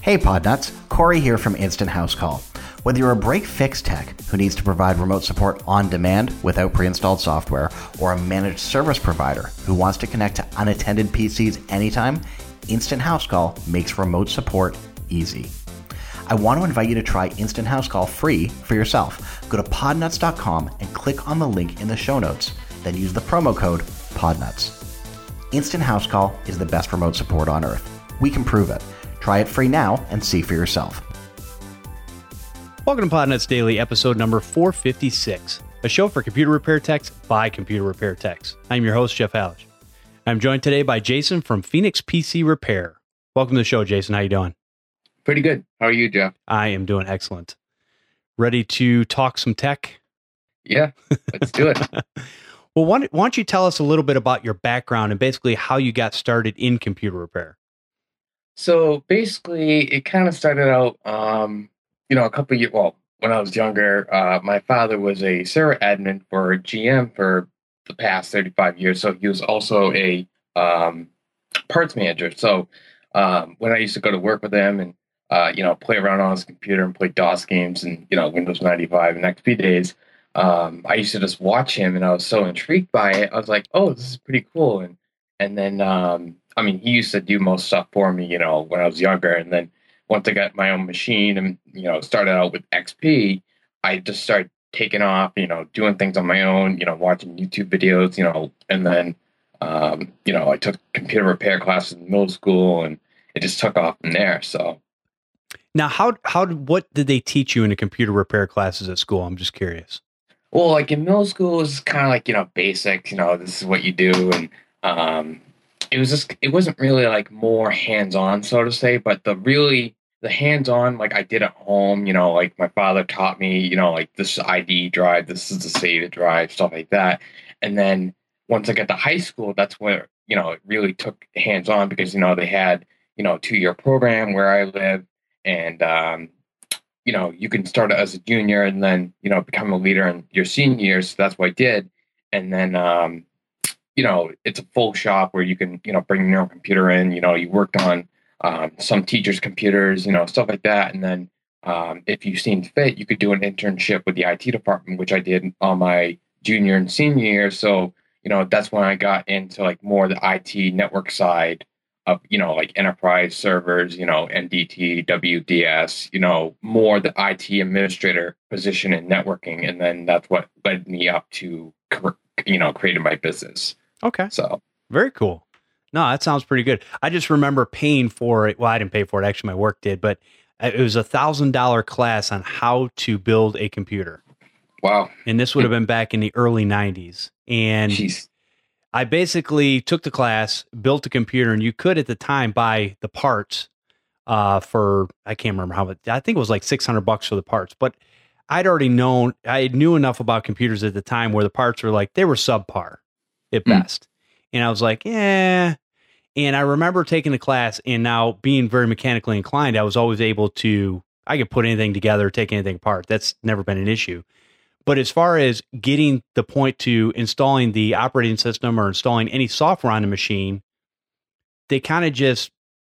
Hey Podnuts, Corey here from Instant House Call. Whether you're a break-fix tech who needs to provide remote support on demand without pre-installed software, or a managed service provider who wants to connect to unattended PCs anytime, Instant House Call makes remote support easy. I want to invite you to try Instant House Call free for yourself. Go to podnuts.com and click on the link in the show notes. Then use the promo code PODNUTS. Instant House Call is the best remote support on earth. We can prove it. Try it free now and see for yourself. Welcome to Podnuts Daily, episode number 456, a show for computer repair techs by computer repair techs. I'm your host, Jeff Hallish. I'm joined today by Jason from Phoenix PC Repair. Welcome to the show, Jason. How you doing? Pretty good. How are you, Jeff? I am doing excellent. Ready to talk some tech? Yeah, let's do it. Well, why don't you tell us a little bit about your background and basically how you got started in computer repair? So basically, it kind of started out, a couple of years, when I was younger, my father was a server admin for GM for the past 35 years. So he was also a parts manager. So when I used to go to work with him and, play around on his computer and play DOS games and, Windows 95 and XP days, I used to just watch him and I was so intrigued by it. I was like, oh, this is pretty cool. And then, he used to do most stuff for me, when I was younger. And then once I got my own machine and, started out with XP, I just started taking off, doing things on my own, watching YouTube videos, and then, I took computer repair classes in middle school and it just took off from there. So now, what did they teach you in the computer repair classes at school? I'm just curious. Well, like in middle school, it was kind of like, basics, this is what you do. And, it wasn't really like more hands-on, so to say, but the hands-on, like I did at home, like my father taught me, like this is ID drive, this is the save it drive, stuff like that. And then once I got to high school, that's where, it really took hands-on because, they had, a 2-year program where I live and, you can start as a junior and then, become a leader in your senior year. So that's what I did. And then, it's a full shop where you can, bring your own computer in, you worked on some teachers' computers, stuff like that. And then if you seemed fit, you could do an internship with the IT department, which I did on my junior and senior year. So, that's when I got into like more the IT network side of, like enterprise servers, NDT, WDS, more the IT administrator position in networking. And then that's what led me up to, creating my business. Okay. So very cool. No, that sounds pretty good. I just remember paying for it. Well, I didn't pay for it. Actually, my work did, but it was $1,000 class on how to build a computer. Wow. And this would have been back in the early 90s. And Jeez. I basically took the class, built a computer, and you could at the time buy the parts for, I can't remember how much, I think it was like $600 for the parts, but I knew enough about computers at the time where the parts were like, they were subpar at best. And I was like, yeah. And I remember taking the class and now being very mechanically inclined, I was always able to, I could put anything together, take anything apart. That's never been an issue. But as far as getting the point to installing the operating system or installing any software on the machine, they kind of just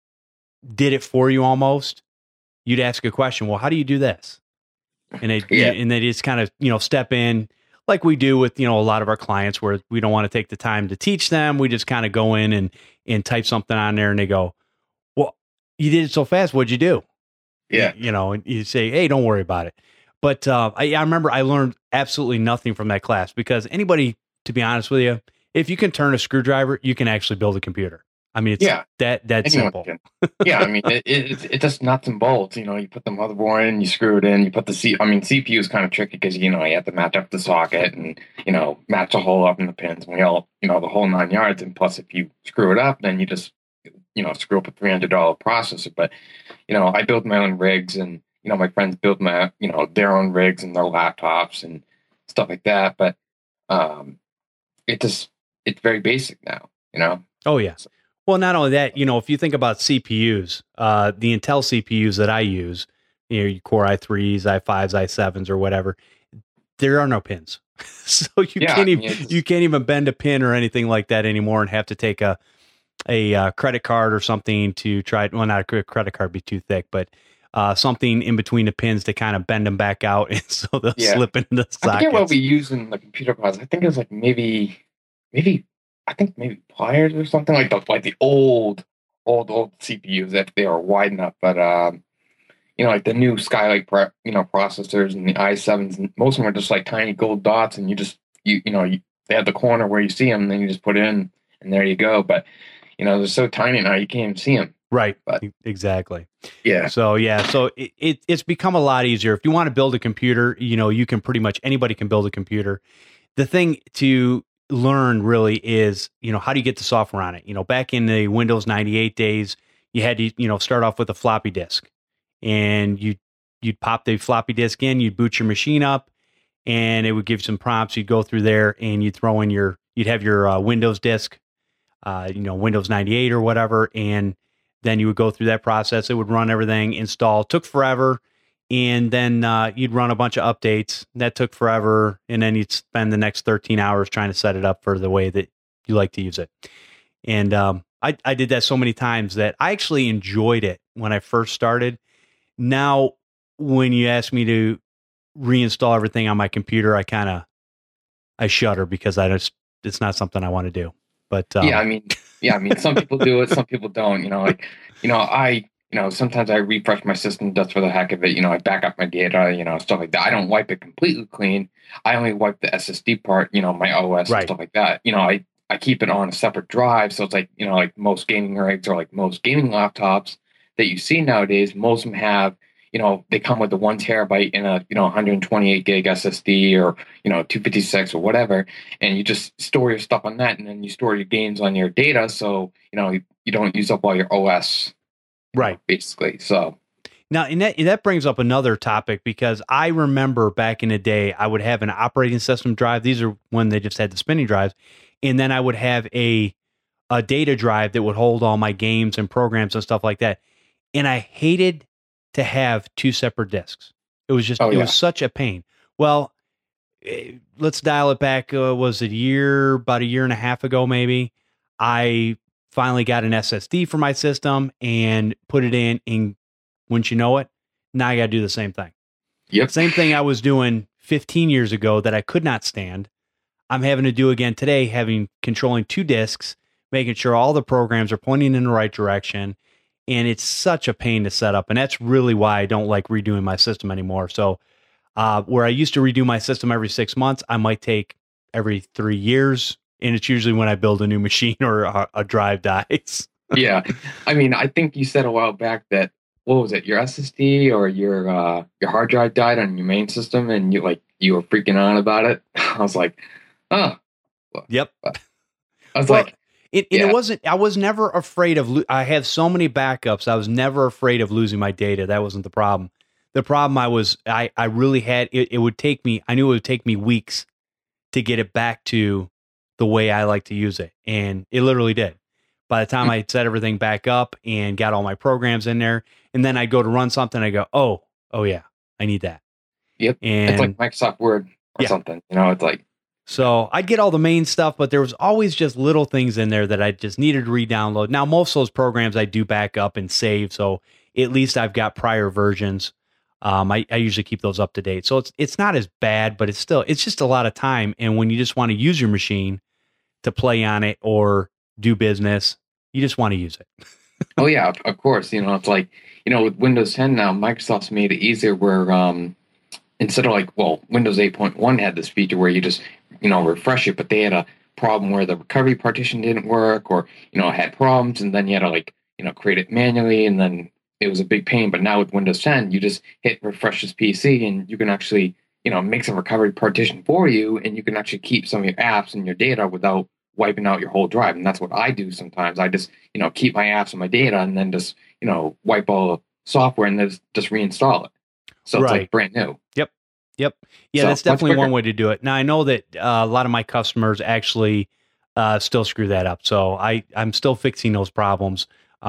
did it for you almost. You'd ask a question, well, how do you do this? And they just kind of, step in like we do with, a lot of our clients where we don't want to take the time to teach them. We just kind of go in and type something on there and they go, well, you did it so fast. What'd you do? Yeah. And you say, hey, don't worry about it. But I remember I learned absolutely nothing from that class because anybody, to be honest with you, if you can turn a screwdriver, you can actually build a computer. I mean, it's that simple. Yeah, I mean, it's just nuts and bolts. You put the motherboard in, you screw it in, you put the CPU is kind of tricky because, you have to match up the socket and, match the hole up in the pins and the whole 9 yards. And plus, if you screw it up, then you just, screw up a $300 processor. But, I build my own rigs and, my friends build their own rigs and their laptops and stuff like that. But it's very basic now, Oh, yeah. Well, not only that, if you think about CPUs, the Intel CPUs that I use, your Core i3s, i5s, i7s, or whatever, there are no pins. So you can't even bend a pin or anything like that anymore and have to take a credit card or something to try. Well, not a credit card, be too thick, but something in between the pins to kind of bend them back out, and so they'll slip into the sockets. I forget what we use in the computer class. I think it was like maybe pliers or something like the old CPUs that they are wide enough, but like the new Skylake processors and the i7s, and most of them are just like tiny gold dots, and they have the corner where you see them, and then you just put it in, and there you go. But they're so tiny now you can't even see them. Right. But exactly. Yeah. So it's become a lot easier. If you want to build a computer, you can anybody can build a computer. The thing to learn really is, how do you get the software on it? Back in the Windows 98 days, you had to, start off with a floppy disk, and you'd pop the floppy disk in, you'd boot your machine up, and it would give you some prompts. You'd go through there and you'd throw in you'd have your Windows disk, Windows 98 or whatever. And then you would go through that process. It would run everything, install, took forever. And then you'd run a bunch of updates. That took forever. And then you'd spend the next 13 hours trying to set it up for the way that you like to use it. And I did that so many times that I actually enjoyed it when I first started. Now, when you ask me to reinstall everything on my computer, I shudder because it's not something I want to do. But I mean, some people do it, some people don't. Sometimes I refresh my system just for the heck of it. I back up my data, stuff like that. I don't wipe it completely clean. I only wipe the SSD part, my OS and stuff like that. I keep it on a separate drive, so it's like like most gaming rigs or like most gaming laptops that you see nowadays. Most of them have. They come with the 1 terabyte in a 128 gig SSD or 256 or whatever, and you just store your stuff on that, and then you store your games on your data, so you don't use up all your OS, right? Basically. So now, and that brings up another topic, because I remember back in the day, I would have an operating system drive. These are when they just had the spinning drives, and then I would have a data drive that would hold all my games and programs and stuff like that, and I hated to have two separate disks. It was just, was such a pain. Well, let's dial it back. Was it about a year and a half ago, maybe? I finally got an SSD for my system and put it in, and wouldn't you know it, now I got to do the same thing. Yep. Same thing I was doing 15 years ago that I could not stand. I'm having to do again today, controlling two disks, making sure all the programs are pointing in the right direction. And it's such a pain to set up. And that's really why I don't like redoing my system anymore. So where I used to redo my system every 6 months, I might take every 3 years. And it's usually when I build a new machine or a drive dies. Yeah. I mean, I think you said a while back that, what was it, your SSD or your hard drive died on your main system, and you were freaking out about it. I was like, oh. Yep. I was like, it wasn't, I was never afraid of, I have so many backups. I was never afraid of losing my data. That wasn't the problem. The problem I really had, it would take me, I knew it would take me weeks to get it back to the way I like to use it. And it literally did. By the time I set everything back up and got all my programs in there, and then I go to run something, I go, oh yeah, I need that. Yep. And it's like Microsoft Word or something, it's like. So I'd get all the main stuff, but there was always just little things in there that I just needed to re-download. Now, most of those programs I do back up and save, so at least I've got prior versions. I usually keep those up to date. So it's not as bad, but it's just a lot of time. And when you just want to use your machine to play on it or do business, you just want to use it. Oh, yeah, of course. It's like, with Windows 10 now, Microsoft's made it easier where instead of Windows 8.1 had this feature where you just, refresh it, but they had a problem where the recovery partition didn't work or, had problems, and then you had to, create it manually, and then it was a big pain. But now with Windows 10, you just hit refresh this PC, and you can actually, make some recovery partition for you, and you can actually keep some of your apps and your data without wiping out your whole drive. And that's what I do sometimes. I just, keep my apps and my data, and then just, wipe all the software and then just reinstall it. So it's like brand new. Yep. Yeah, so that's definitely one way to do it. Now, I know that a lot of my customers actually still screw that up. So I'm still fixing those problems.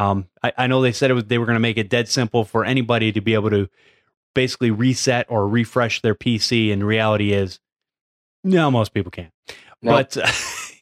I know they said they were going to make it dead simple for anybody to be able to basically reset or refresh their PC. And the reality is, no, most people can't. Nope. But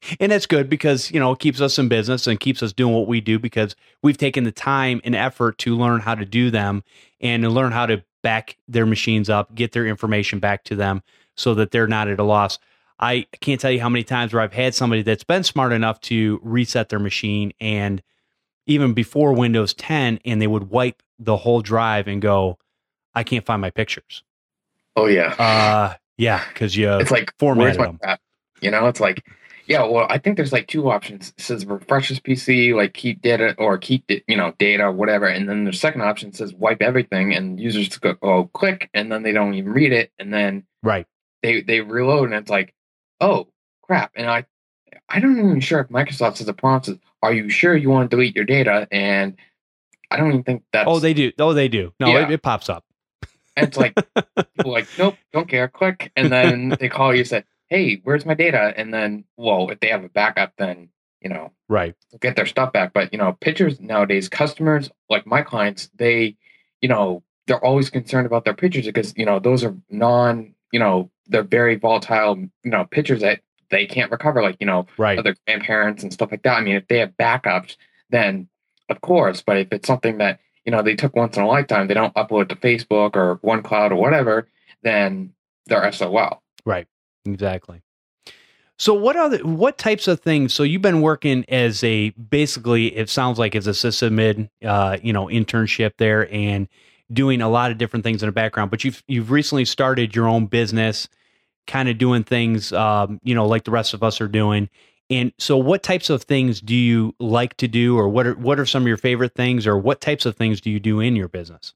And that's good because, it keeps us in business and keeps us doing what we do because we've taken the time and effort to learn how to do them and to learn how to back their machines up, get their information back to them so that they're not at a loss. I can't tell you how many times where I've had somebody that's been smart enough to reset their machine and even before Windows 10, and they would wipe the whole drive and go, I can't find my pictures. Oh yeah. Yeah, because you it's like formatted them. Crap? It's like, yeah. Well, I think there's like two options. It says refresh this PC, like keep data or keep data, whatever. And then the second option says wipe everything, and users go click, and then they don't even read it, and then right they reload, and it's like, oh crap. And I don't even sure if Microsoft says a prompt says, are you sure you want to delete your data? And I don't even think that's... Oh, they do. No, yeah. It pops up. And it's like, people like, nope, don't care, click. And then they call you and say, hey, where's my data? And then, well, if they have a backup, then, right, they'll get their stuff back. But, pictures nowadays, customers, like my clients, they, they're always concerned about their pictures because, those are they're very volatile, pictures that they can't recover, like, right. other grandparents and stuff like that. I mean, if they have backups, then of course, but if it's something that, they took once in a lifetime, they don't upload it to Facebook or OneCloud or whatever, then they're SOL. Right. Exactly. So what types of things, so you've been working as basically, it sounds like as a sysadmin, internship there and doing a lot of different things in the background, but you've recently started your own business, kind of doing things, like the rest of us are doing. And so what types of things do you like to do, or what are some of your favorite things, or what types of things do you do in your business?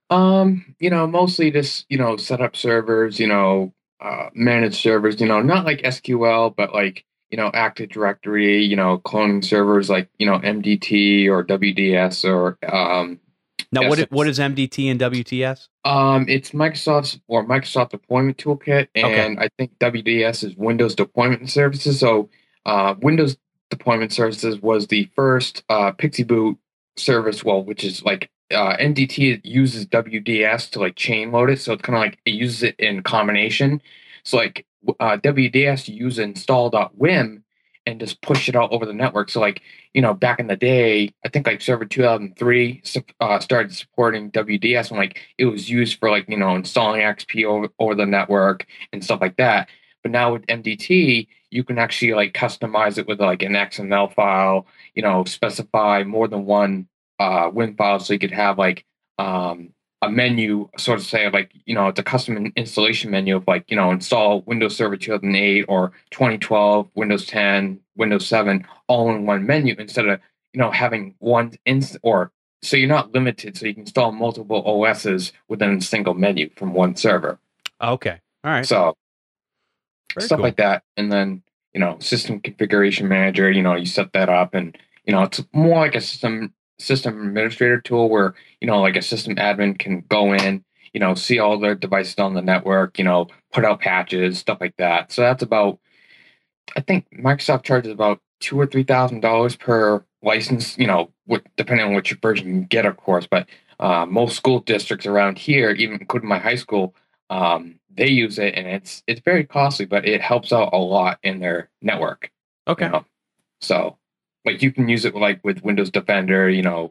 Mostly just, set up servers, manage servers, not like SQL, but like, Active Directory, cloning servers like, MDT or WDS or now, what is MDT and WTS? It's Microsoft Deployment Toolkit, and okay. I think WDS is Windows Deployment Services. So Windows Deployment Services was the first Pixie Boot service, which is like MDT uses WDS to like chain load it. So it's kind of like it uses it in combination. So like WDS, you use install.wim and just push it out over the network. So like, back in the day, I think like Server 2003 started supporting WDS, and like it was used for like, installing XP over the network and stuff like that. But now with MDT, you can actually like customize it with like an XML file, specify more than one WIM file. So you could have like a menu, sort of say like, it's a custom installation menu of like, install Windows Server 2008 or 2012, Windows 10, Windows 7, all in one menu instead of, having one so you're not limited. So you can install multiple OSs within a single menu from one server. Okay. All right. So very stuff cool. like that. And then, system configuration manager, you set that up, and, it's more like a system administrator tool where, like a system admin can go in, see all their devices on the network, put out patches, stuff like that. So that's about, I think Microsoft charges about $2,000 or $3,000 per license, depending on which version you get, of course. But most school districts around here, even including my high school, they use it, and it's very costly, but it helps out a lot in their network. Okay. So like you can use it like with Windows Defender,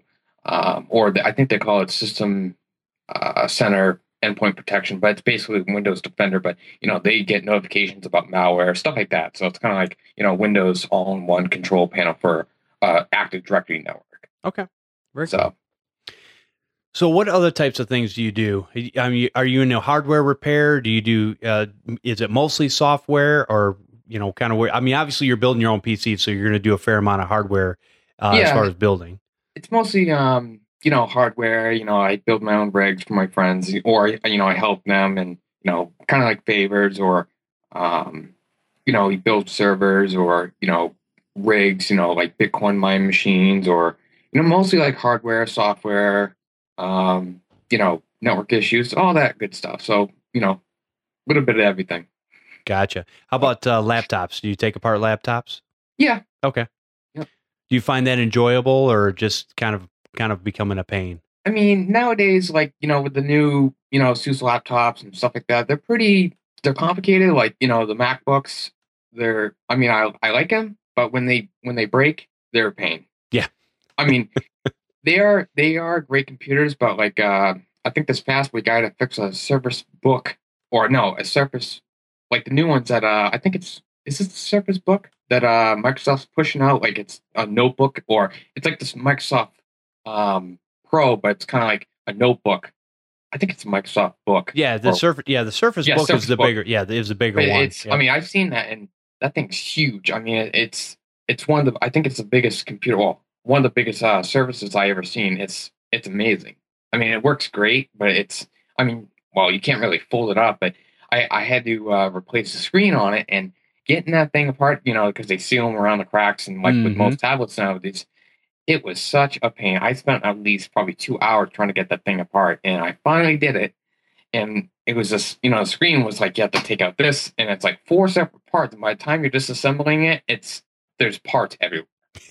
I think they call it System Center Endpoint Protection, but it's basically Windows Defender. But they get notifications about malware, stuff like that. So it's kind of like Windows all-in-one control panel for Active Directory network. Okay, very cool. So what other types of things do you do? I mean, are you in a hardware repair? Do you do? Is it mostly software, or kind of where? I mean, obviously you're building your own PC, so you're going to do a fair amount of hardware as far as building. It's mostly hardware. I build my own rigs for my friends, or I help them, and kind of like favors, or we build servers, or rigs, like Bitcoin mining machines, or mostly like hardware, software. Network issues, all that good stuff. So, a little bit of everything. Gotcha. How about laptops? Do you take apart laptops? Yeah. Okay. Yep. Do you find that enjoyable, or just kind of becoming a pain? I mean, nowadays, like, with the new, SUSE laptops and stuff like that, they're complicated. Like, the MacBooks, I like them, but when they break, they're a pain. Yeah. I mean, they are great computers, but like I think this past week I had to fix a Surface Book, or no, a Surface, like the new ones that I think is this the Surface Book that Microsoft's pushing out? Like it's a notebook, or it's like this Microsoft Pro, but it's kind of like a notebook. I think it's a Microsoft Book. Yeah, the Surface. Yeah, the Surface Book Surface is the Book. bigger. Yeah, is the bigger But one. it's. Yeah. I mean, I've seen that, and that thing's huge. I mean, it's one of the. I think it's the biggest computer. Well, one of the biggest services I ever seen. It's amazing. I mean, it works great, but it's. I mean, well, you can't really fold it up, but I had to replace the screen on it, and getting that thing apart, because they seal them around the cracks, and like with most tablets nowadays, it was such a pain. I spent at least probably 2 hours trying to get that thing apart, and I finally did it. And it was just, the screen was like, you have to take out this, and it's like 4 separate parts. And by the time you're disassembling it, there's parts everywhere.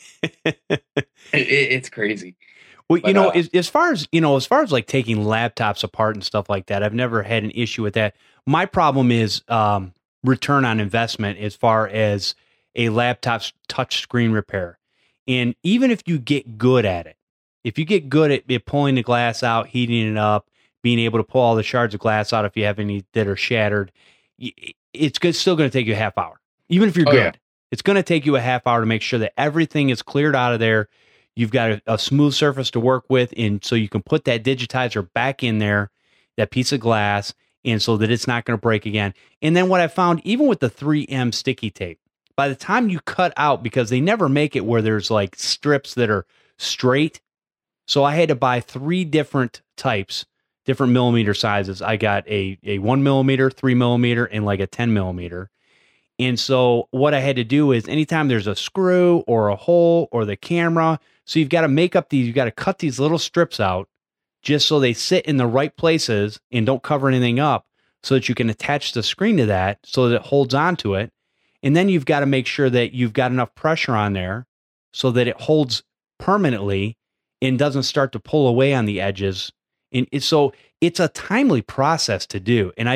It's crazy. Well, but, as far as like taking laptops apart and stuff like that, I've never had an issue with that. My problem is return on investment as far as a laptop's touch screen repair. And even if you get good at it, if you get good at pulling the glass out, heating it up, being able to pull all the shards of glass out if you have any that are shattered, it's still going to take you a half hour. Even if you're good, yeah. It's going to take you a half hour to make sure that everything is cleared out of there. You've got a smooth surface to work with, and so you can put that digitizer back in there, that piece of glass, and so that it's not going to break again. And then what I found, even with the 3M sticky tape, by the time you cut out, because they never make it where there's like strips that are straight, so I had to buy 3 different types, different millimeter sizes. I got a 1 millimeter, 3 millimeter, and like a 10 millimeter. And so what I had to do is anytime there's a screw or a hole or the camera, so you've got to cut these little strips out just so they sit in the right places and don't cover anything up, so that you can attach the screen to that so that it holds onto it. And then you've got to make sure that you've got enough pressure on there so that it holds permanently and doesn't start to pull away on the edges. And so it's a timely process to do. And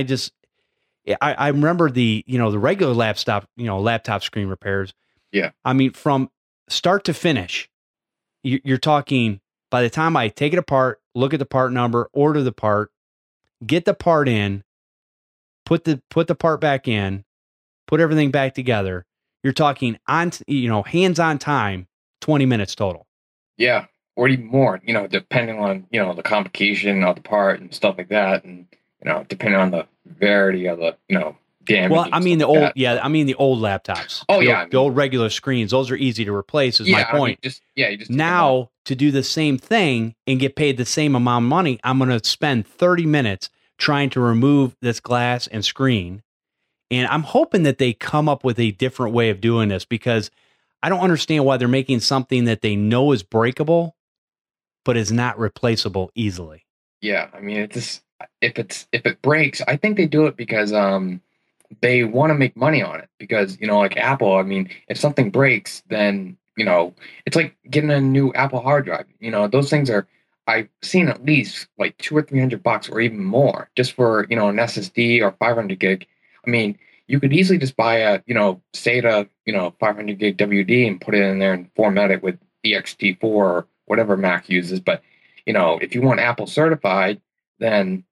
I remember the regular laptop screen repairs. Yeah. I mean, from start to finish, you're talking, by the time I take it apart, look at the part number, order the part, get the part in, put the part back in, put everything back together, you're talking hands-on time, 20 minutes total. Yeah. Or even more, depending on, the complication of the part and stuff like that. And, depending on the verity of the, damage. Well, I mean, the old laptops. Oh, the old regular screens, those are easy to replace, is my point. You just now, to do the same thing and get paid the same amount of money, I'm going to spend 30 minutes trying to remove this glass and screen. And I'm hoping that they come up with a different way of doing this, because I don't understand why they're making something that they know is breakable, but is not replaceable easily. Yeah, I mean, if it breaks, I think they do it because they want to make money on it. Because like Apple, I mean, if something breaks, then it's like getting a new Apple hard drive. Those things are, I've seen at least like $200 or $300 or even more just for an SSD or 500 gig. I mean, you could easily just buy a SATA 500 gig WD and put it in there and format it with ext4 or whatever Mac uses. But if you want Apple certified, then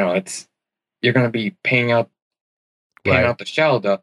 you're going to be paying out the shell to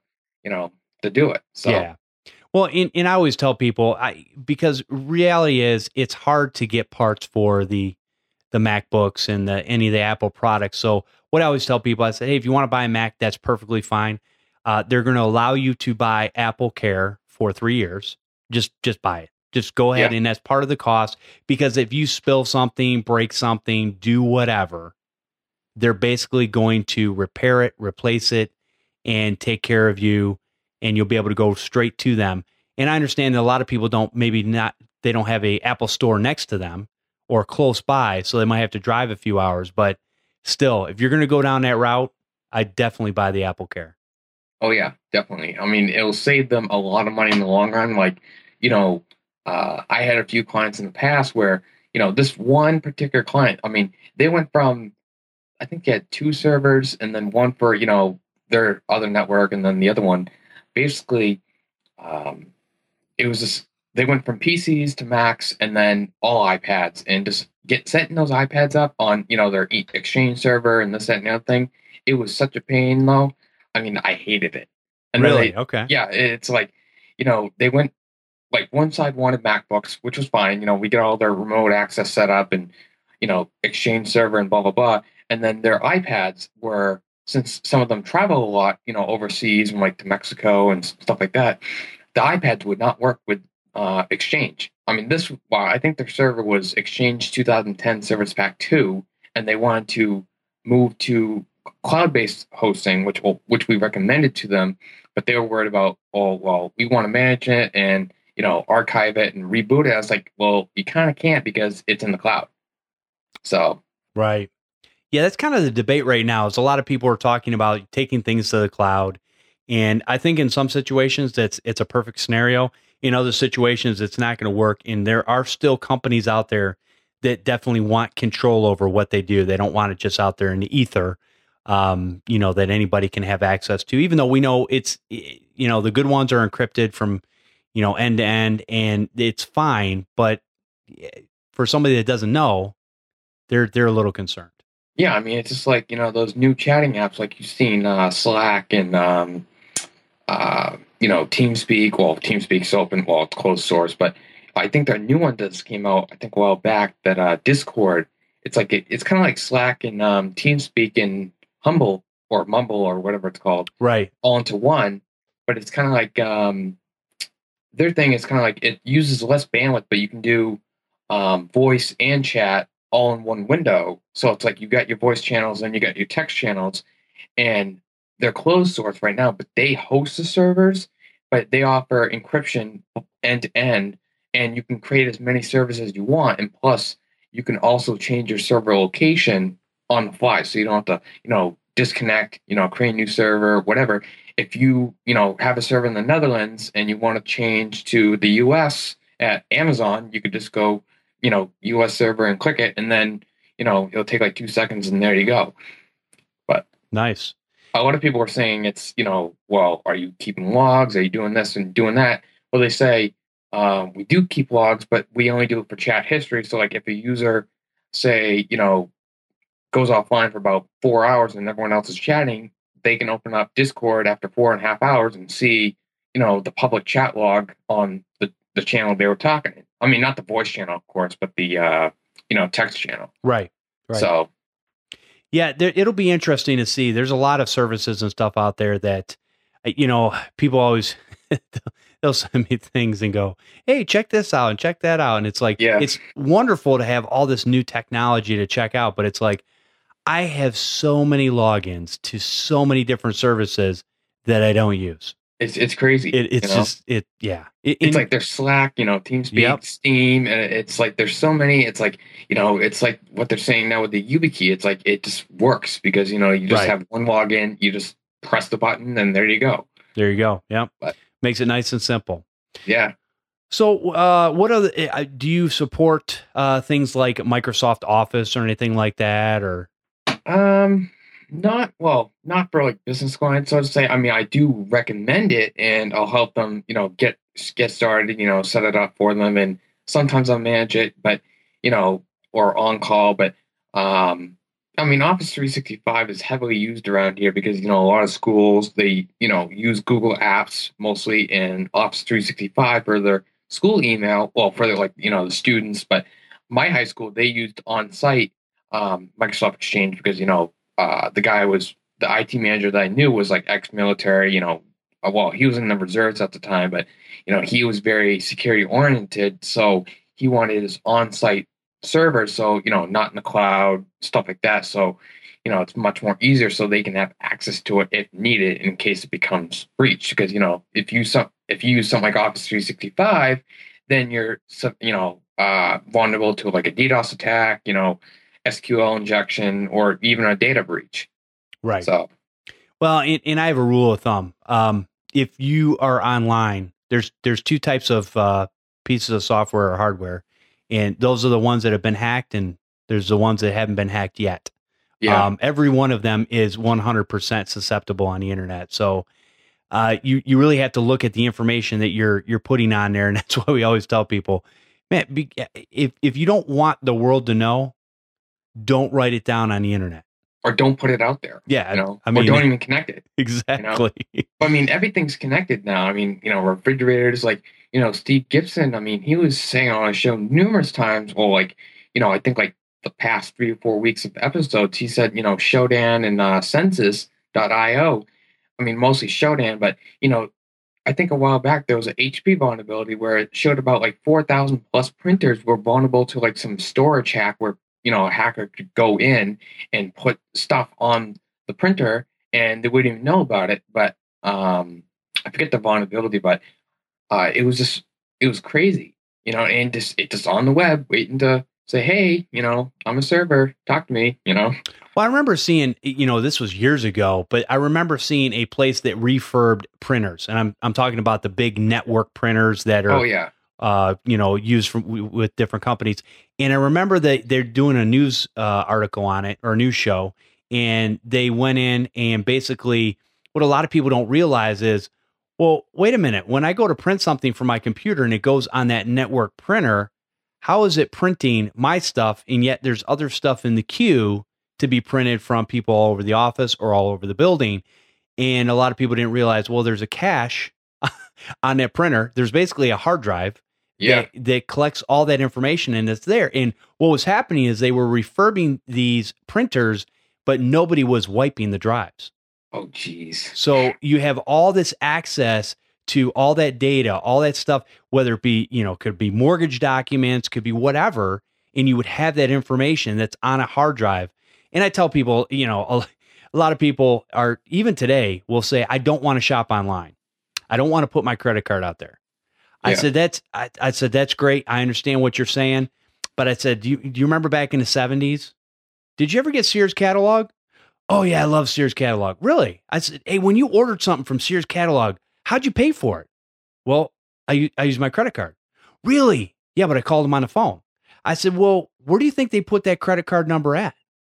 do it. So yeah. Well, and I always tell people, because reality is it's hard to get parts for the MacBooks and any of the Apple products. So what I always tell people, I said, hey, if you want to buy a Mac, that's perfectly fine. They're going to allow you to buy Apple Care for 3 years. Just buy it. Just go ahead, and that's part of the cost, because if you spill something, break something, do whatever, they're basically going to repair it, replace it, and take care of you, and you'll be able to go straight to them. And I understand that a lot of people they don't have a Apple store next to them or close by, so they might have to drive a few hours. But still, if you're going to go down that route, I definitely buy the Apple Care. Oh yeah, definitely. I mean, it'll save them a lot of money in the long run. Like, I had a few clients in the past where, this one particular client, I mean, they went from, I think they had 2 servers and then one for, their other network, and then the other one basically, it was just they went from PCs to Macs and then all iPads, and just setting those iPads up on their Exchange server and this that and the other thing. It was such a pain though. I mean, I hated it. And then Really? Okay. yeah, it's like they went like one side wanted MacBooks, which was fine. We get all their remote access set up and Exchange server and blah blah blah. And then their iPads were, since some of them travel a lot, overseas and like to Mexico and stuff like that, the iPads would not work with Exchange. I mean, I think their server was Exchange 2010 Service Pack 2, and they wanted to move to cloud-based hosting, which we recommended to them, but they were worried about, oh, well, we want to manage it and archive it and reboot it. I was like, well, you kind of can't because it's in the cloud. So right. Yeah, that's kind of the debate right now. Is a lot of people are talking about taking things to the cloud, and I think in some situations it's a perfect scenario. In other situations, it's not going to work, and there are still companies out there that definitely want control over what they do. They don't want it just out there in the ether, that anybody can have access to. Even though we know it's, the good ones are encrypted from, end to end, and it's fine. But for somebody that doesn't know, they're a little concerned. Yeah, I mean, it's just like, those new chatting apps, like you've seen Slack and, TeamSpeak. Well, TeamSpeak's open, well, it's closed source, but I think their new one that came out, I think a while back, that Discord, it's like, it's kind of like Slack and TeamSpeak and Humble or Mumble or whatever it's called. Right. All into one, but it's kind of like, their thing is kind of like, it uses less bandwidth, but you can do voice and chat all in one window. So it's like you got your voice channels and you got your text channels, and they're closed source right now, but they host the servers, but they offer encryption end to end, and you can create as many servers as you want. And plus, you can also change your server location on the fly. So you don't have to, disconnect, create a new server, whatever. If you, have a server in the Netherlands and you want to change to the US at Amazon, you could just go, US server and click it, and then, it'll take like 2 seconds and there you go. But nice. A lot of people are saying it's, well, are you keeping logs? Are you doing this and doing that? Well, they say, we do keep logs, but we only do it for chat history. So like if a user, say, goes offline for about 4 hours and everyone else is chatting, they can open up Discord after 4.5 hours and see, the public chat log on the channel they were talking in. I mean, not the voice channel, of course, but the, text channel. Right. So, yeah, it'll be interesting to see. There's a lot of services and stuff out there that, people always, they'll send me things and go, hey, check this out and check that out. And it's like, It's wonderful to have all this new technology to check out. But it's like, I have so many logins to so many different services that I don't use. It's crazy. It's like there's Slack, TeamSpeak, Steam, and it's like there's so many. It's like it's like what they're saying now with the YubiKey. It's like it just works because you just have one login, you just press the button, and there you go. There you go. Yeah, makes it nice and simple. Yeah. So, what other do you support? Things like Microsoft Office or anything like that, or not for like business clients, so to say. I mean, I do recommend it, and I'll help them, get started, set it up for them, and sometimes I'll manage it, but or on call. But I mean, Office 365 is heavily used around here because a lot of schools they use Google Apps mostly, and Office 365 for their school email. Well, for their the students, but my high school they used on site Microsoft Exchange because the guy was the IT manager that I knew was like ex-military, well, he was in the reserves at the time, but he was very security oriented, so he wanted his on-site server, so not in the cloud, stuff like that. So it's much more easier, so they can have access to it if needed in case it becomes breached. Because if you use something like Office 365, then you're vulnerable to like a DDoS attack, SQL injection, or even a data breach. Right. So, well, and I have a rule of thumb. If you are online, there's two types of pieces of software or hardware, and those are the ones that have been hacked, and there's the ones that haven't been hacked yet. Yeah. Every one of them is 100% susceptible on the internet. So you really have to look at the information that you're putting on there, and that's why we always tell people, man, if you don't want the world to know, don't write it down on the internet. Or don't put it out there. Yeah. I mean, or don't even connect it. Exactly. I mean, everything's connected now. I mean, refrigerators, like, Steve Gibson, I mean, he was saying on a show numerous times, well, like, I think like the past 3 or 4 weeks of episodes, he said, Shodan and Census.io, I mean, mostly Shodan, but, I think a while back there was an HP vulnerability where it showed about like 4,000 plus printers were vulnerable to like some storage hack where a hacker could go in and put stuff on the printer and they wouldn't even know about it. But I forget the vulnerability, but it was crazy, and it's just on the web waiting to say, hey, I'm a server, talk to me, Well, I remember seeing, this was years ago, but I remember seeing a place that refurbed printers, and I'm talking about the big network printers that are, used with different companies. And I remember that they're doing a news article on it, or a news show, and they went in and basically what a lot of people don't realize is, well, wait a minute, when I go to print something for my computer and it goes on that network printer, how is it printing my stuff? And yet there's other stuff in the queue to be printed from people all over the office or all over the building. And a lot of people didn't realize, well, there's a cache on that printer. There's basically a hard drive that collects all that information, and it's there. And what was happening is they were refurbing these printers, but nobody was wiping the drives. Oh, geez. So you have all this access to all that data, all that stuff, whether it be, could be mortgage documents, could be whatever, and you would have that information that's on a hard drive. And I tell people, a lot of people are, even today, will say, I don't want to shop online. I don't want to put my credit card out there. Yeah. I said, that's great. I understand what you're saying. But I said, do you remember back in the 70s? Did you ever get Sears catalog? Oh yeah, I love Sears catalog. Really? I said, hey, when you ordered something from Sears catalog, how'd you pay for it? Well, I used my credit card. Really? Yeah, but I called them on the phone. I said, well, where do you think they put that credit card number at?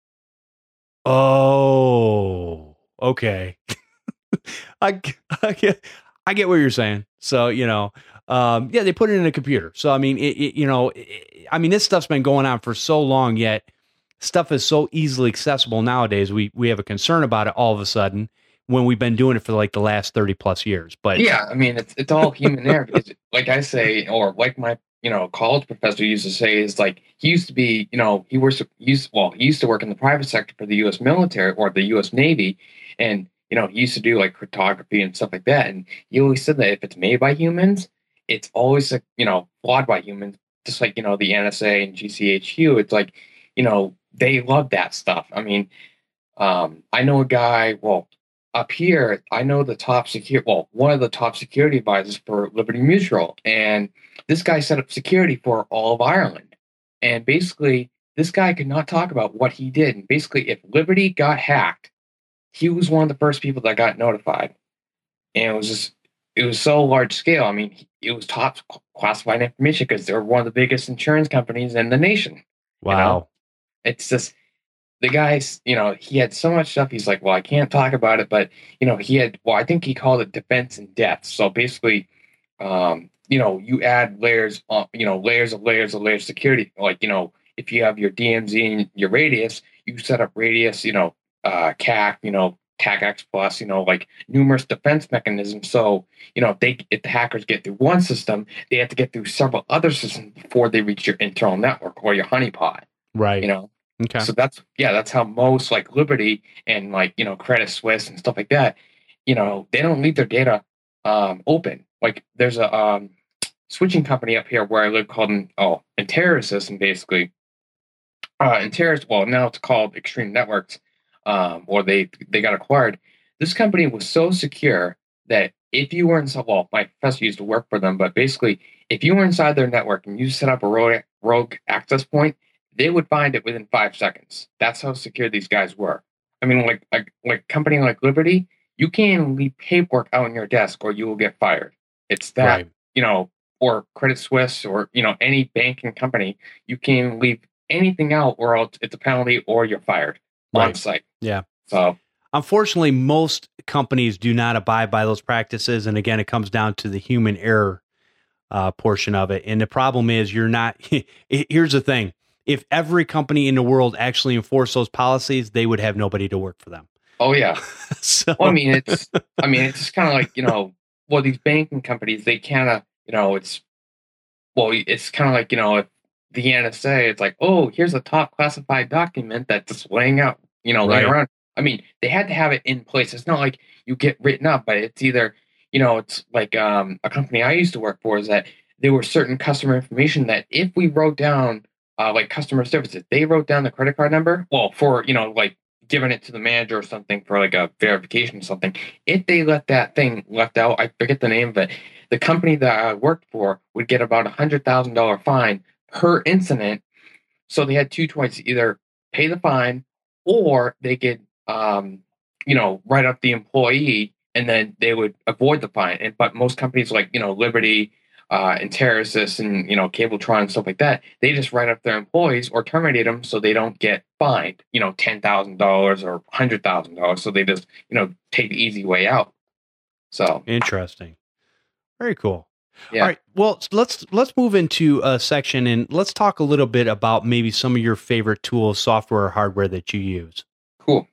Oh, okay. I get what you're saying. So, they put it in a computer. So, I mean, this stuff's been going on for so long, yet stuff is so easily accessible nowadays. We have a concern about it all of a sudden when we've been doing it for like the last 30 plus years. But yeah, I mean, it's all human error because, like I say, or like my college professor used to say, is like he used to be, he used to work in the private sector for the U.S. military or the U.S. Navy, and he used to do like cryptography and stuff like that. And he always said that if it's made by humans, it's always flawed by humans. Just like the NSA and GCHQ, it's like they love that stuff. I mean, I know a guy. Well, up here, I know one of the top security advisors for Liberty Mutual, and this guy set up security for all of Ireland. And basically, this guy could not talk about what he did. And basically, if Liberty got hacked, he was one of the first people that got notified. And it was so large scale. I mean, it was top classified information because they're one of the biggest insurance companies in the nation. Wow. It's just, the guy's, he had so much stuff. He's like, well, I can't talk about it, but, he had, I think he called it defense in depth. So basically, you add layers on, layers of security. Like, if you have your DMZ and your Radius, you set up Radius, CAC, TACX plus, like numerous defense mechanisms. So, if the hackers get through one system, they have to get through several other systems before they reach your internal network or your honeypot. Right. Okay. So that's how most like Liberty and like, Credit Suisse and stuff like that, they don't leave their data open. Like there's a switching company up here where I live called Interis System, basically. Interis, well, now it's called Extreme Networks, or they got acquired. This company was so secure that if you were inside, well, my professor used to work for them, but basically if you were inside their network and you set up a rogue access point, they would find it within 5 seconds. That's how secure these guys were. I mean, like a company like Liberty, you can't leave paperwork out on your desk or you will get fired. It's that, right. Or Credit Suisse or, any banking company, you can't leave anything out or else it's a penalty or you're fired on site. Yeah. So unfortunately, most companies do not abide by those practices. And again, it comes down to the human error portion of it. And the problem is you're not, here's the thing. If every company in the world actually enforced those policies, they would have nobody to work for them. Oh yeah. So, Well, it's just kind of like, well, these banking companies, they kind of, it's kind of like, if the NSA, it's like, oh, here's a top classified document that's just laying out, laying Right. around. They had to have it in place. It's not like you get written up, but it's either, it's like a company I used to work for is that there were certain customer information that if we wrote down, like customer services, they wrote down the credit card number, well, for, like giving it to the manager or something for like a verification or something. If they let that thing left out, I forget the name of it, the company that I worked for would get about $100,000 fine per incident. So they had two choices: either pay the fine, or they could, write up the employee, and then they would avoid the fine. But most companies like Liberty, and Terrasys, and Cabletron and stuff like that, they just write up their employees or terminate them so they don't get fined, $10,000 or $100,000. So they just take the easy way out. So interesting. Very cool. Yeah. All right. Well, let's move into a section and let's talk a little bit about maybe some of your favorite tools, software or hardware that you use. Cool.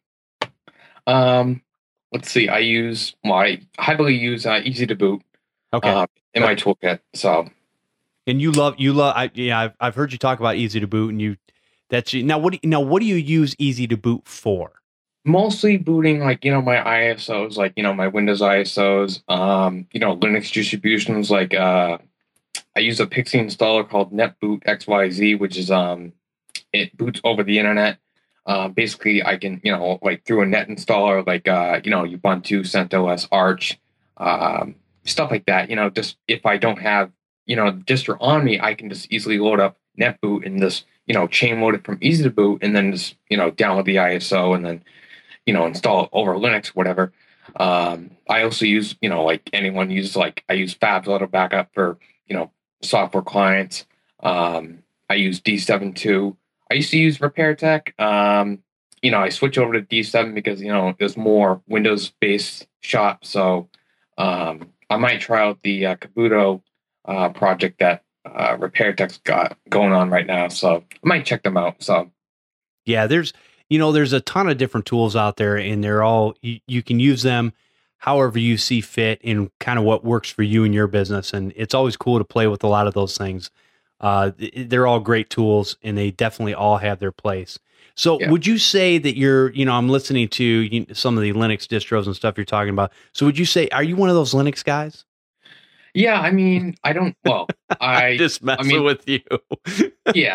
Let's see. I heavily use Easy to Boot. Okay. In my toolkit. So. And I've heard you talk about Easy to Boot, and now what do you use Easy to Boot for? Mostly booting, like, my ISOs, like, my Windows ISOs, Linux distributions, like, I use a Pixie installer called NetBoot XYZ, which is, it boots over the internet. Basically I can, like through a net installer, like, Ubuntu, CentOS, Arch, stuff like that, just if I don't have, distro on me, I can just easily load up NetBoot and just, chain load it from Easy to Boot, and then just, download the ISO and then, install it over Linux, whatever. I also use, like anyone uses, like I use Fabs Auto Backup for, software clients. I use D7 too. I used to use RepairTech. I switched over to D7 because, there's more Windows-based shop. So I might try out the Kabuto project that RepairTech's got going on right now. So I might check them out. So yeah, there's a ton of different tools out there, and they're all, you can use them however you see fit and kind of what works for you and your business. And it's always cool to play with a lot of those things. They're all great tools, and they definitely all have their place. So would you say that I'm listening to some of the Linux distros and stuff you're talking about. So would you say, are you one of those Linux guys? Yeah, I don't, well, I just messing with you. Yeah.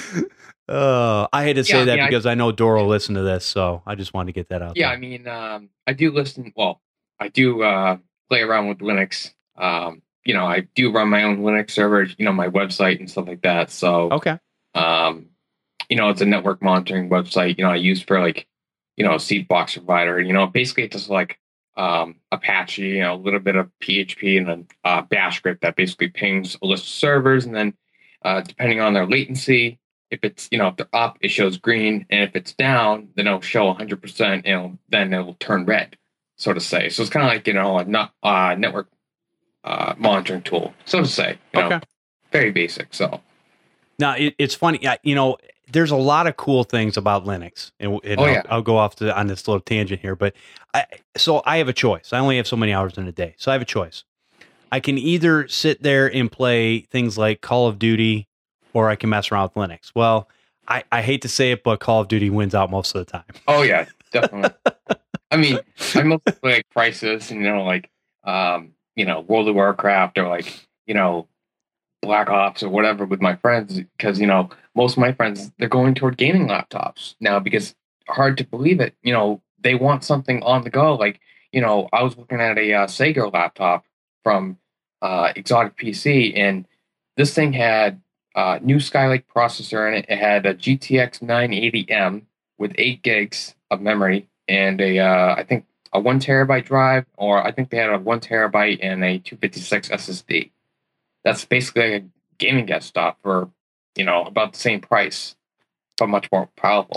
I had to say that because I know Dora will listen to this, so I just wanted to get that out there. I do listen, I do play around with Linux. I do run my own Linux server, my website and stuff like that. So, okay. It's a network monitoring website, I use for like, a seed box provider, basically it's just like, Apache, a little bit of PHP, and then bash script that basically pings a list of servers. And then, depending on their latency, if it's, if they're up, it shows green. And if it's down, then it'll show 100%, and then it'll turn red, so to say. So it's kind of like, a network monitoring tool, so to say. Okay. Very basic. So now it's funny, there's a lot of cool things about Linux, and I'll go off on this little tangent here, but I have a choice. I only have so many hours in a day, so I have a choice. I can either sit there and play things like Call of Duty, or I can mess around with Linux. Well, I hate to say it, but Call of Duty wins out most of the time. Oh yeah, definitely. I mostly play like Crysis and World of Warcraft, or like Black Ops or whatever with my friends, because most of my friends, they're going toward gaming laptops now, because hard to believe it, they want something on the go. Like, I was looking at a Sega laptop from Exotic PC, and this thing had new Skylake processor in it. It had a GTX 980M with 8 gigs of memory, and I think a 1 terabyte drive, or I think they had a 1 terabyte and a 256 SSD. That's basically a gaming desktop for, about the same price, but much more powerful.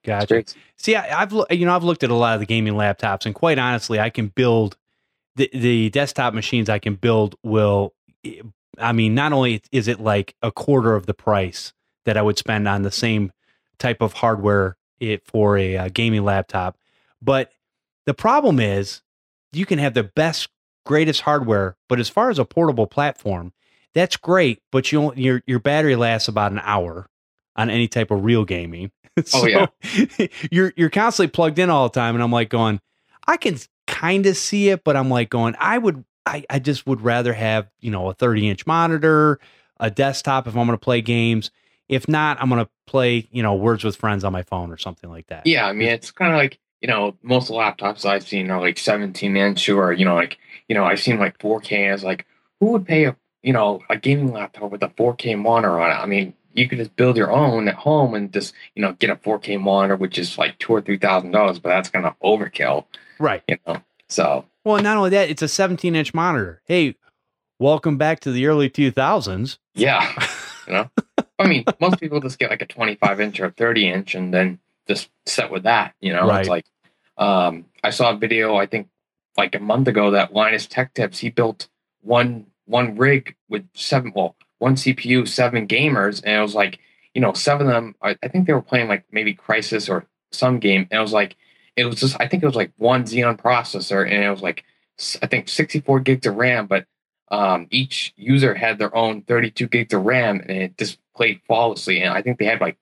Gotcha. See, I've looked at a lot of the gaming laptops, and quite honestly, I can build the desktop machines I can build will. I mean, not only is it like a quarter of the price that I would spend on the same type of hardware for a gaming laptop, but the problem is you can have the best, greatest hardware, but as far as a portable platform, that's great, but your battery lasts about an hour on any type of real gaming. So you're constantly plugged in all the time, and I'm like going, I can kind of see it, but I'm like going, I just would rather have, a 30-inch monitor, a desktop if I'm going to play games. If not, I'm going to play, Words with Friends on my phone or something like that. Yeah, I mean, it's kind of like, most of the laptops I've seen are like 17-inch or, I've seen like 4K, and it's like, who would pay a gaming laptop with a 4K monitor on it? I mean, you could just build your own at home and just, get a 4K monitor, which is like $2,000 or $3,000, but that's kind of overkill. Right. So. Well, not only that, it's a 17-inch monitor. Hey, welcome back to the early 2000s. Yeah. I mean, most people just get like a 25-inch or 30-inch and then just set with that, Right. It's like, I saw a video, I think like a month ago, that Linus Tech Tips, he built one rig with one CPU, 7 gamers. And it was like, 7 of them, I think they were playing like maybe Crisis or some game. And I think it was like one Xeon processor, and it was like, I think 64 gigs of RAM, but each user had their own 32 gigs of RAM, and it just played flawlessly. And I think they had like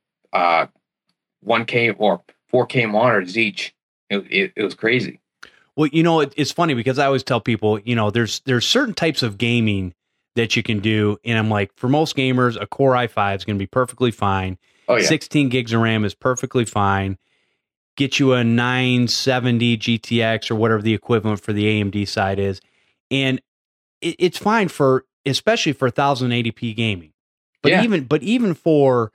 1K or 4K monitors each. It was crazy. Well, it's funny because I always tell people, there's certain types of gaming that you can do, and I'm like, for most gamers, a Core i5 is going to be perfectly fine. Oh yeah, 16 gigs of RAM is perfectly fine. Get you a 970 GTX or whatever the equivalent for the AMD side is, and it's fine especially for 1080p gaming. But even for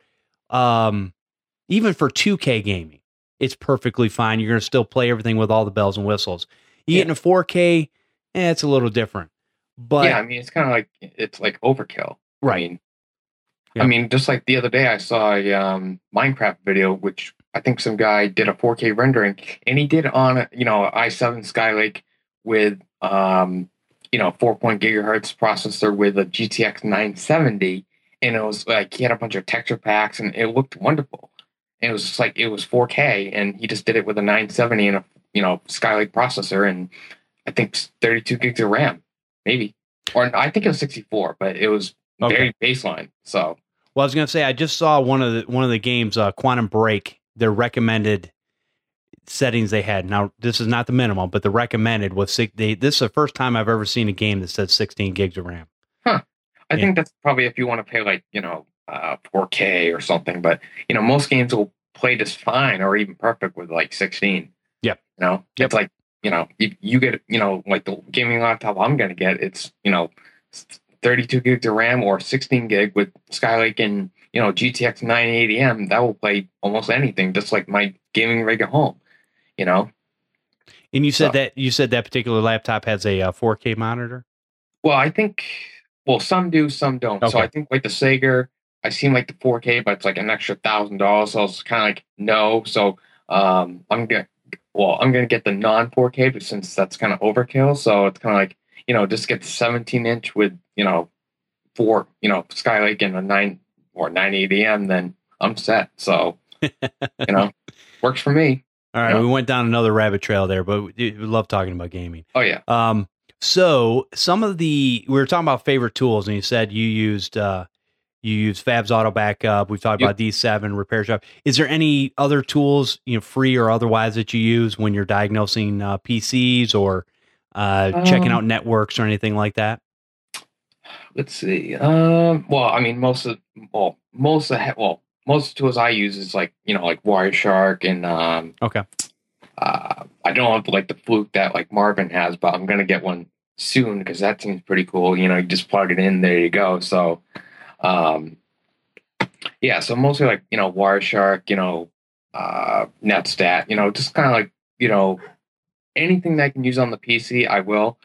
2K gaming, it's perfectly fine. You're going to still play everything with all the bells and whistles. You get in a 4K, it's a little different. But yeah, I mean, it's kind of like, it's like overkill, right? I mean, just like the other day, I saw a Minecraft video, which I think some guy did a 4K rendering, and he did on i7 Skylake with 4 gigahertz processor with a GTX 970, and it was like he had a bunch of texture packs, and it looked wonderful. And it was just like, it was 4K, and he just did it with a 970 and a Skylake processor, and I think 32 gigs of RAM, maybe, or I think it was 64, but it was very baseline. So. Well, I was going to say, I just saw one of the games, Quantum Break, their recommended settings they had. Now, this is not the minimum, but the recommended was this is the first time I've ever seen a game that says 16 gigs of RAM. Huh. I think that's probably if you want to pay like, 4K or something, but most games will play just fine or even perfect with like 16. Yep. It's like, if you get, like the gaming laptop I'm going to get, it's, 32 gigs of RAM or 16 gig with Skylake and, GTX 980M, that will play almost anything, just like my gaming rig at home, And you said that particular laptop has a 4K monitor? Well, I think, some do, some don't. Okay. So I think like the Sager, I seen like the 4K, but it's like an extra $1,000. So it's kind of like, no. So I'm gonna get the non 4K, but since that's kind of overkill, so it's kind of like, just get the 17-inch with, 4, Skylake and a 9 or 980M, then I'm set. So, works for me. All right, we went down another rabbit trail there, but we love talking about gaming. Oh yeah. So we were talking about favorite tools, and you said you used Fabs Auto Backup. We've talked about D7 Repair Shop. Is there any other tools, free or otherwise, that you use when you're diagnosing PCs or checking out networks or anything like that? Let's see. Well, I mean, most of the tools I use is like, like Wireshark and okay. I don't have like the Fluke that like Marvin has, but I'm gonna get one soon because that seems pretty cool. You just plug it in, there you go. So, yeah. So mostly like Wireshark, Netstat, just kind of like anything that I can use on the PC, I will.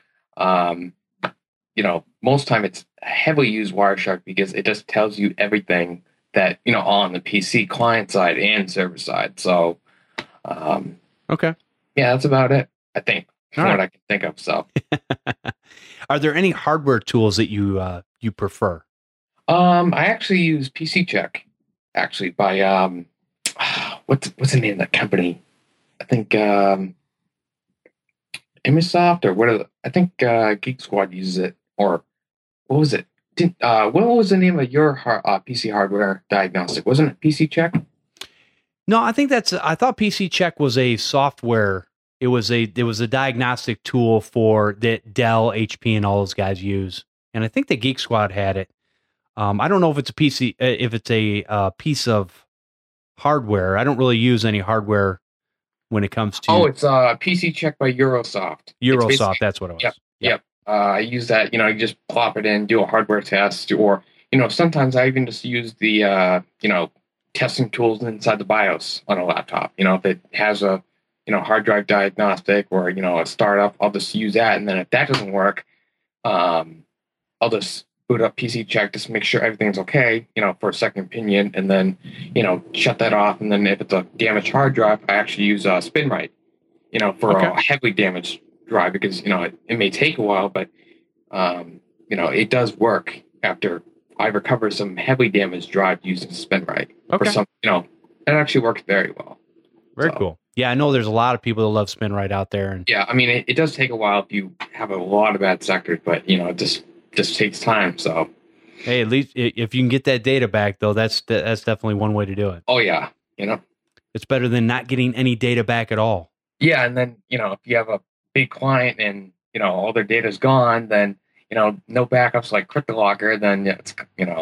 Most time it's heavily used Wireshark because it just tells you everything that on the PC client side and server side. So Okay. Yeah, that's about it, I think, All from what right. I can think of. So, Are there any hardware tools that you prefer? I actually use PC Check, actually by what's the name of that company? I think Imisoft or what? I think Geek Squad uses it, or what was it? What was the name of your PC hardware diagnostic? Wasn't it PC Check? No, I thought PC Check was a software. It was a diagnostic tool for that Dell, HP, and all those guys use. And I think the Geek Squad had it. I don't know if it's a PC, if it's a piece of hardware. I don't really use any hardware when it comes Oh, to it's PC Check by Eurosoft. It's Eurosoft. basically, That's what it yep, was. Yep. yep. I use that. You just plop it in, do a hardware test, or sometimes I even just use the testing tools inside the BIOS on a laptop. If it has a hard drive diagnostic or a startup, I'll just use that. And then if that doesn't work, I'll just boot up PC Check just to make sure everything's okay, for a second opinion, and then shut that off. And then if it's a damaged hard drive, I actually use SpinRite, for Okay. a heavily damaged drive because it may take a while, but it does work after I recover some heavily damaged drive using SpinRite. Okay. For some, it actually works very well. Very So, cool. Yeah, I know there's a lot of people that love SpinRite out there, and yeah, I mean, it does take a while if you have a lot of bad sectors, but it just takes time. So, hey, at least if you can get that data back, though, that's definitely one way to do it. oh yeah, It's better than not getting any data back at all. yeah, and then if you have a big client and all their data's gone, then no backups like CryptoLocker, then it's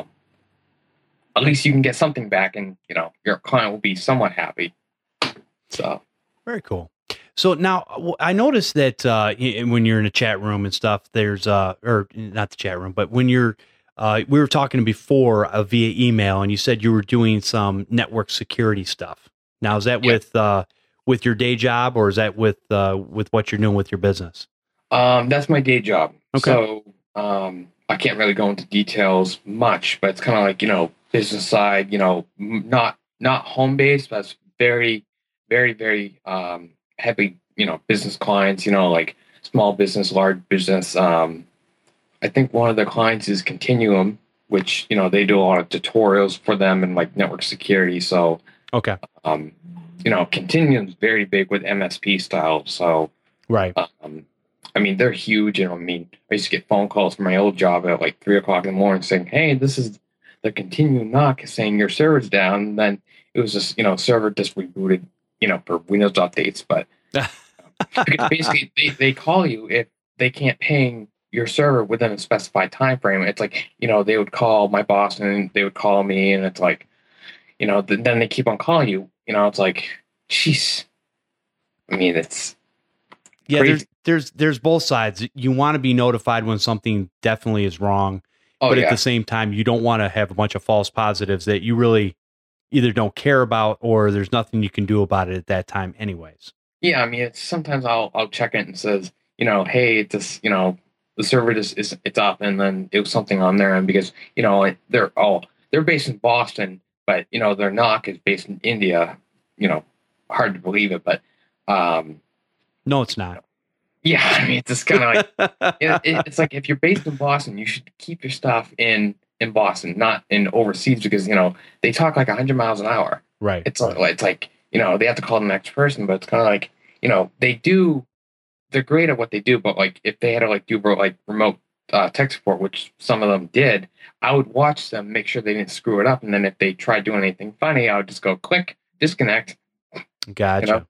at least you can get something back, and your client will be somewhat happy. So Very cool. So now I noticed that when you're in a chat room and stuff, there's or not the chat room, but when you're we were talking before via email, and you said you were doing some network security stuff. Now, is that with your day job, or is that with what you're doing with your business? that's my day job. Okay. So I can't really go into details much, but it's kind of like business side. Not home based, but it's very, very, very heavy. Business clients. Like small business, large business. I think one of the clients is Continuum, which they do a lot of tutorials for them and like network security. So Okay. Continuum's very big with MSP style. So Right. I mean, they're huge. And I mean, I used to get phone calls from my old job at like 3 o'clock in the morning saying, "Hey, this is the Continuum knock saying your server's down." And then it was just, server just rebooted, for Windows updates. But because basically they call you if they can't ping your server within a specified time frame. It's like, they would call my boss and they would call me, and it's like, then they keep on calling you. It's like, jeez. I mean, it's Yeah, crazy. there's both sides. You want to be notified when something definitely is wrong, Oh but at yeah. the same time, you don't want to have a bunch of false positives that you really either don't care about or there's nothing you can do about it at that time, anyways. Yeah, I mean, it's sometimes I'll check it and it says, hey, this, the server just is it's up, and then it was something on their end because they're based in Boston, but their knock is based in India. Hard to believe it, but No, it's not. yeah, I mean, it's just kind of like it's like if you're based in Boston, you should keep your stuff in Boston, not in overseas, because they talk like 100 miles an hour. Right. It's like they have to call the next person, but it's kind of like they're great at what they do, but like if they had to like do like remote tech support, which some of them did, I would watch them, make sure they didn't screw it up, and then if they tried doing anything funny, I would just go click, disconnect. Gotcha.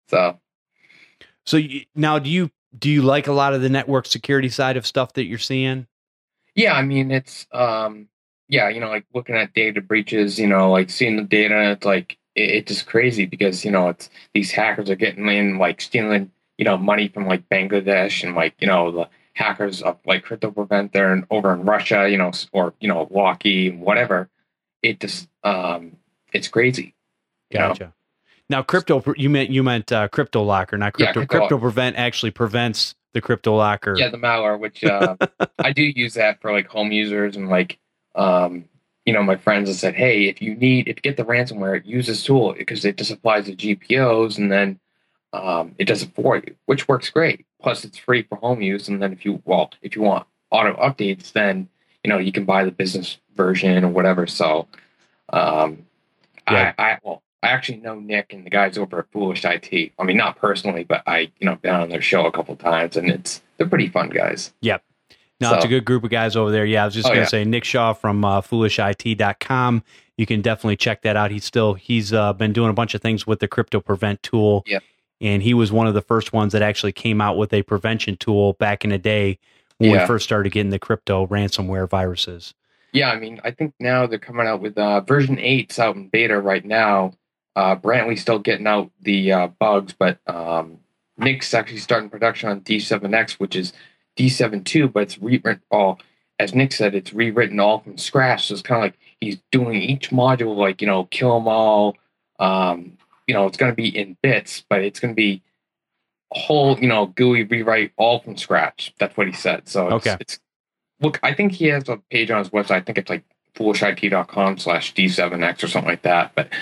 So now, do you like a lot of the network security side of stuff that you're seeing? yeah, I mean it's like looking at data breaches, like seeing the data, and it's like it's just crazy because it's these hackers are getting in, like stealing money from like Bangladesh, and like the hackers of like Crypto Prevent there over in Russia, or Lockheed, whatever. It just it's crazy. Gotcha. Now, you meant Crypto Locker, not Crypto. Yeah, Crypto Prevent actually prevents the Crypto Locker. Yeah, the malware, which I do use that for like home users and like my friends and said, hey, if you get the ransomware, use this tool because it just applies to GPOs and then it does it for you, which works great. Plus, it's free for home use. And then if you want auto updates, then you can buy the business version or whatever. So, Yeah. I actually know Nick and the guys over at Foolish IT. I mean, not personally, but I been on their show a couple times, and they're pretty fun guys. Yep. No, it's a good group of guys over there. Yeah, I was just going to say Nick Shaw from foolishit.com. You can definitely check that out. He's been doing a bunch of things with the Crypto Prevent tool. Yeah. And he was one of the first ones that actually came out with a prevention tool back in the day when we first started getting the crypto ransomware viruses. Yeah, I mean, I think now they're coming out with version 8's out in beta right now. Brantley's still getting out the bugs, but Nick's actually starting production on D7X, which is D7.2, but it's rewritten all, as Nick said, it's rewritten all from scratch. So it's kind of like he's doing each module, like, kill them all. It's going to be in bits, but it's going to be a whole, GUI rewrite all from scratch. That's what he said. So look, I think he has a page on his website. I think it's like foolishit.com/D7X or something like that. But,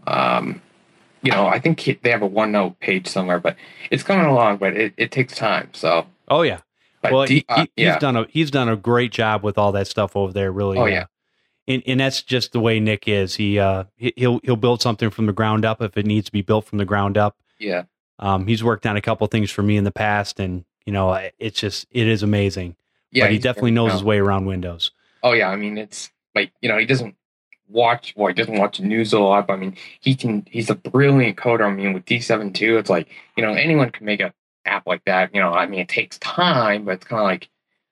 I think they have a OneNote page somewhere, but it's coming along, but it takes time. So. Oh yeah. Well, he's done a great job with all that stuff over there. Really. Oh yeah. And that's just the way Nick is. He'll build something from the ground up if it needs to be built from the ground up. Yeah. He's worked on a couple things for me in the past, and it is amazing. Yeah, but he definitely knows his way around Windows. Oh yeah, I mean it's like he doesn't watch the news a lot. But I mean he's a brilliant coder. I mean with D7.2, it's like anyone can make an app like that. I mean it takes time, but it's kind of like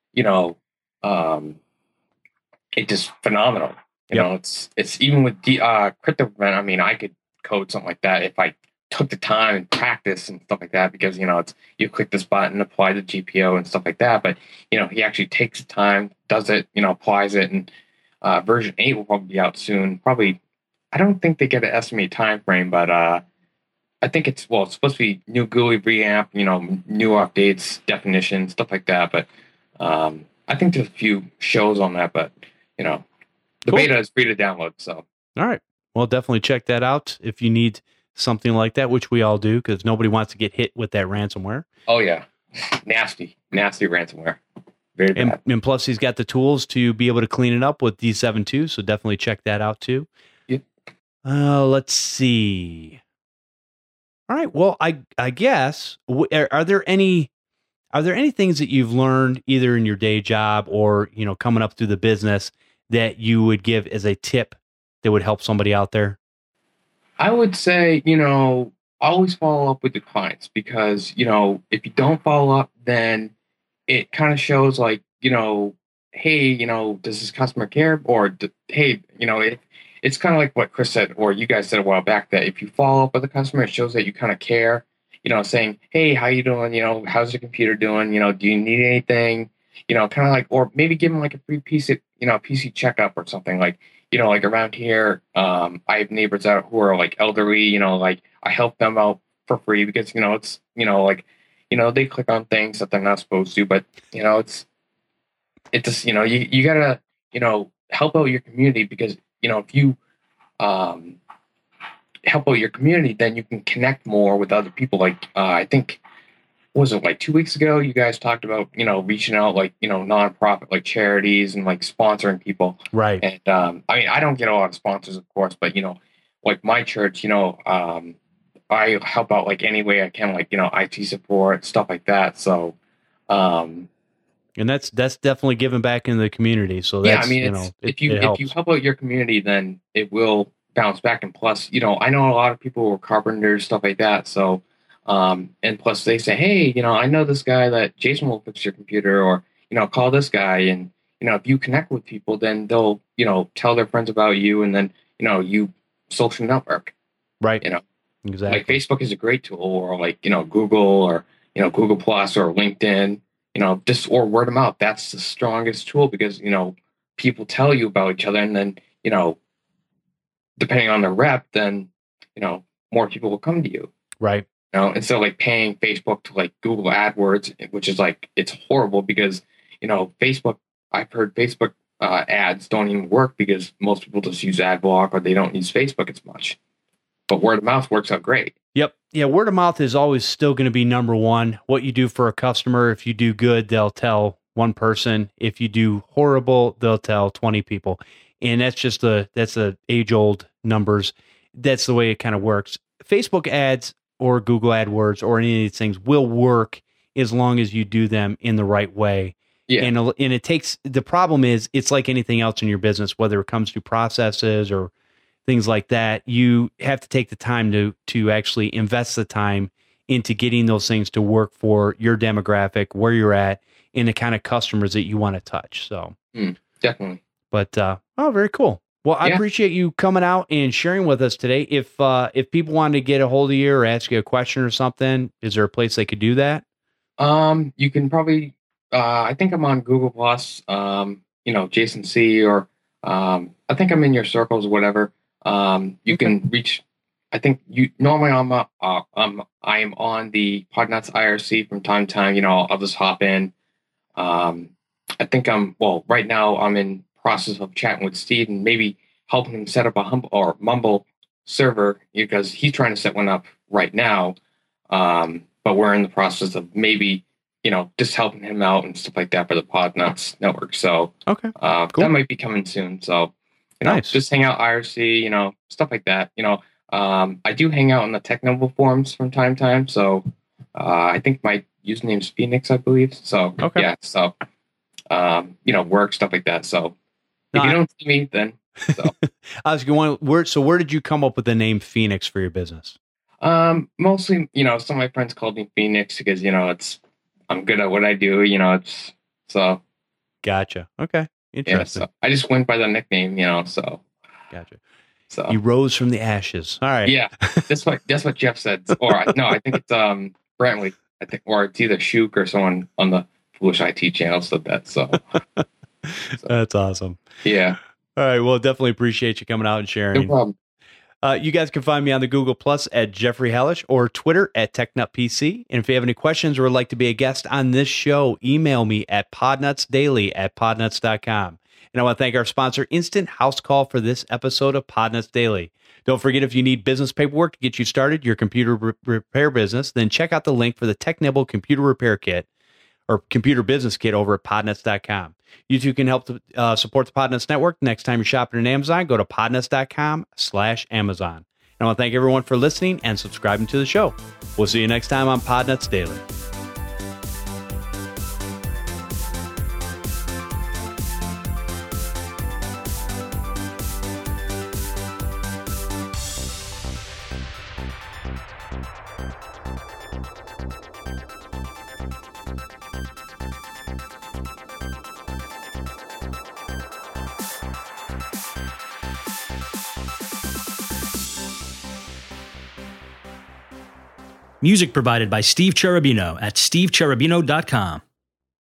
it's just phenomenal. It's even with Crypto Prevent. I mean, I could code something like that if I took the time and practice and stuff like that, because it's you click this button, apply the GPO and stuff like that. But he actually takes the time, does it, applies it, and version 8 will probably be out soon. Probably, I don't think they get an estimated time frame, but I think it's supposed to be new GUI reamp, new updates, definitions, stuff like that. But I think there's a few shows on that, but the beta is free to download. So, all right, well, definitely check that out if you need something like that, which we all do, because nobody wants to get hit with that ransomware. Oh yeah, nasty ransomware. Very bad. And plus, he's got the tools to be able to clean it up with D7.2. So definitely check that out too. Yep. Let's see. All right. Well, I guess are there any things that you've learned either in your day job or coming up through the business that you would give as a tip that would help somebody out there? I would say, always follow up with the clients, because, if you don't follow up, then it kind of shows like, hey, does this customer care? Or, hey, it's kind of like what Chris said, or you guys said a while back, that if you follow up with the customer, it shows that you kind of care, saying, hey, how you doing? How's your computer doing? Do you need anything? Kind of like, or maybe give them like a free PC checkup or something like, like around here, I have neighbors out who are like elderly, like I help them out for free because, it's, like, they click on things that they're not supposed to, but, it's just, you gotta, help out your community, because, if you, help out your community, then you can connect more with other people. Like, I think, what was it, like 2 weeks ago, you guys talked about, reaching out, like, nonprofit, like charities and like sponsoring people. Right. And, I mean, I don't get a lot of sponsors, of course, but, like my church, I help out like any way I can, like, IT support, stuff like that. So, and that's definitely giving back in the community. So that's, yeah, I mean, if you help out your community, then it will bounce back. And plus, I know a lot of people who are carpenters, stuff like that. So, and plus they say, hey, I know this guy that Jason will fix your computer, or, call this guy. And, if you connect with people, then they'll, tell their friends about you, and then, you social network. Right. Exactly. Like Facebook is a great tool, or like, Google, or, Google Plus, or LinkedIn, just, or word of mouth. That's the strongest tool, because, people tell you about each other, and then, depending on the rep, then, more people will come to you. Right. Instead of like paying Facebook to like Google AdWords, which is like, it's horrible, because, Facebook, I've heard Facebook ads don't even work because most people just use AdBlock or they don't use Facebook as much. But word of mouth works out great. Yep. Yeah. Word of mouth is always still going to be number one. What you do for a customer, if you do good, they'll tell one person. If you do horrible, they'll tell 20 people. And that's the age old numbers. That's the way it kind of works. Facebook ads or Google AdWords or any of these things will work as long as you do them in the right way. Yeah. And it takes, the problem is it's like anything else in your business, whether it comes to processes or things like that, you have to take the time to actually invest the time into getting those things to work for your demographic, where you're at, and the kind of customers that you want to touch. So definitely. But very cool. Well, I appreciate you coming out and sharing with us today. If people wanted to get a hold of you or ask you a question or something, is there a place they could do that? You can probably, I think I'm on Google Plus, Jason C, or I think I'm in your circles, whatever. You can reach, I think normally I am on the Podnuts IRC from time to time, I'll just hop in. I think right now I'm in process of chatting with Steve and maybe helping him set up a Mumble server because he's trying to set one up right now. But we're in the process of maybe, just helping him out and stuff like that for the Podnuts network. So, cool. That might be coming soon. So, nice. Just hang out IRC, stuff like that. I do hang out on the Technoble forums from time to time. So, I think my username is Phoenix, I believe. So, yeah. So, work, stuff like that. So, if you don't see me, then. So. I was going, where did you come up with the name Phoenix for your business? Mostly, some of my friends called me Phoenix because, I'm good at what I do, it's so. Gotcha. Okay. Interesting. Yeah, so I just went by the nickname, so. Gotcha. So you rose from the ashes. All right. Yeah. That's what Jeff said. Or no, I think it's Brantley. I think, or it's either Shook or someone on the Foolish IT channel said that. So. That's awesome. Yeah. All right. Well, definitely appreciate you coming out and sharing. No problem. You guys can find me on the Google Plus at Jeffrey Hellish or Twitter at TechNutPC. And if you have any questions or would like to be a guest on this show, email me at podnutsdaily@podnuts.com. And I want to thank our sponsor, Instant House Call, for this episode of Podnuts Daily. Don't forget, if you need business paperwork to get you started, your computer repair business, then check out the link for the TechNibble Computer Repair Kit or Computer Business Kit over at podnuts.com. You too can help support the Podnuts Network. Next time you're shopping in Amazon, go to podnuts.com/Amazon. And I want to thank everyone for listening and subscribing to the show. We'll see you next time on Podnuts Daily. Music provided by Steve Cherubino at stevecherubino.com.